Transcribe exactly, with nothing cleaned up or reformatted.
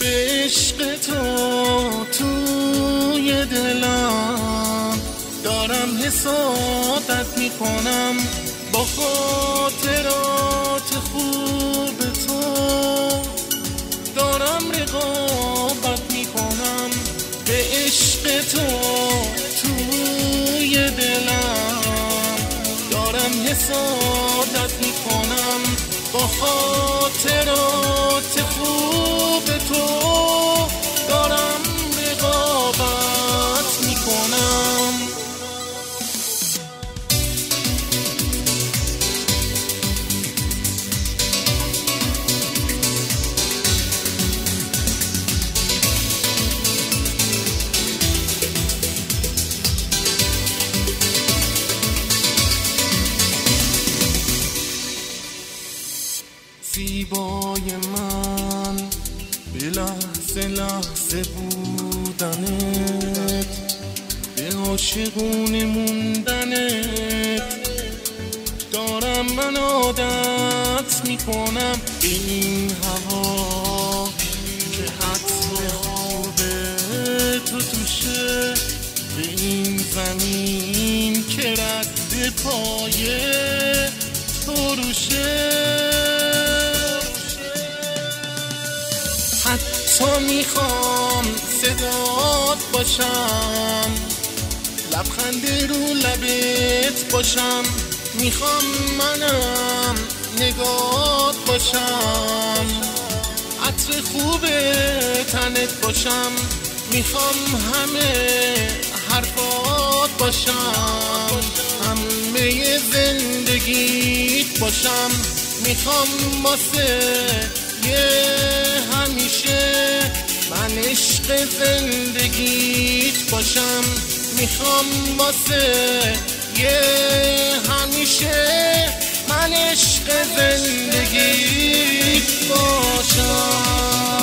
به عشق تو توی دلم دارم حسادت میکنم با خاطرات خوب تو، دارم رقابت میکنم به عشق تو توی دلم، دارم حسادت میکنم با خاطرات خوب تو، دارم رقابت میکنم. زیبای من به لحظه لحظه بودنت، به عاشقونه موندنت، دارم من عادت میکنم به این هوا که عطر خوب تو توشه، به این زمین که رد پای تو روشه. حتی میخوام صدات باشم، لبخند رو لبت باشم، میخوام منم نگات باشم، عطر خوب تنت باشم، میخوام همه حرفات باشم، همه زندگیت باشم، میخوام واسه یه همیشه من عشق زندگیت باشم، میخوام واسه یه همیشه من عشق زندگیت باشم.